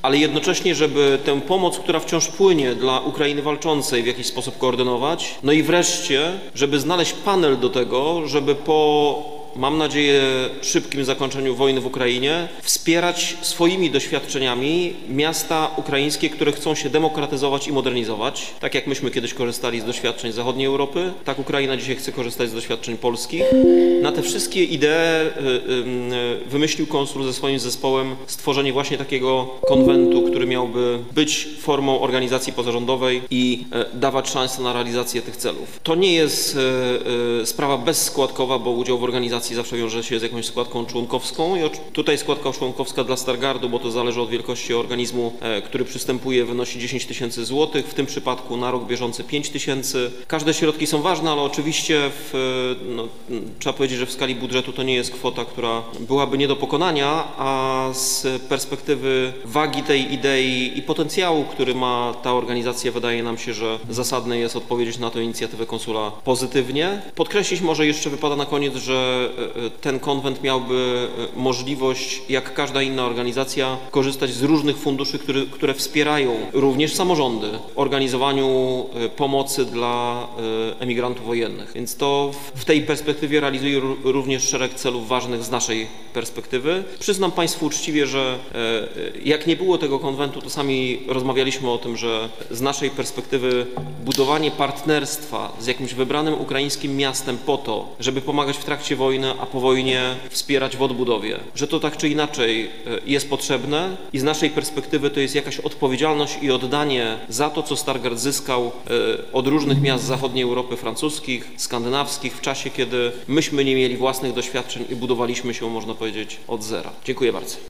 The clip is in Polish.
ale jednocześnie, żeby tę pomoc, która wciąż płynie dla Ukrainy walczącej, w jakiś sposób koordynować. No i wreszcie, żeby znaleźć panel do tego, żeby po, mam nadzieję, szybkim zakończeniu wojny w Ukrainie wspierać swoimi doświadczeniami miasta ukraińskie, które chcą się demokratyzować i modernizować. Tak jak myśmy kiedyś korzystali z doświadczeń zachodniej Europy, tak Ukraina dzisiaj chce korzystać z doświadczeń polskich. Na te wszystkie idee wymyślił konsul ze swoim zespołem stworzenie właśnie takiego konwentu, który miałby być formą organizacji pozarządowej i dawać szansę na realizację tych celów. To nie jest sprawa bezskładkowa, bo udział w organizacji zawsze wiąże się z jakąś składką członkowską i tutaj składka członkowska dla Stargardu, bo to zależy od wielkości organizmu, który przystępuje, wynosi 10 000 złotych, w tym przypadku na rok bieżący 5 000. Każde środki są ważne, ale oczywiście trzeba powiedzieć, że w skali budżetu to nie jest kwota, która byłaby nie do pokonania, a z perspektywy wagi tej idei i potencjału, który ma ta organizacja, wydaje nam się, że zasadne jest odpowiedzieć na tę inicjatywę konsula pozytywnie. Podkreślić może jeszcze wypada na koniec, że ten konwent miałby możliwość, jak każda inna organizacja, korzystać z różnych funduszy, które wspierają również samorządy w organizowaniu pomocy dla emigrantów wojennych. Więc to w tej perspektywie realizuje również szereg celów ważnych z naszej perspektywy. Przyznam Państwu uczciwie, że jak nie było tego konwentu, to sami rozmawialiśmy o tym, że z naszej perspektywy budowanie partnerstwa z jakimś wybranym ukraińskim miastem po to, żeby pomagać w trakcie wojny, a po wojnie wspierać w odbudowie, że to tak czy inaczej jest potrzebne i z naszej perspektywy to jest jakaś odpowiedzialność i oddanie za to, co Stargard zyskał od różnych miast zachodniej Europy, francuskich, skandynawskich, w czasie, kiedy myśmy nie mieli własnych doświadczeń i budowaliśmy się, można powiedzieć, od zera. Dziękuję bardzo.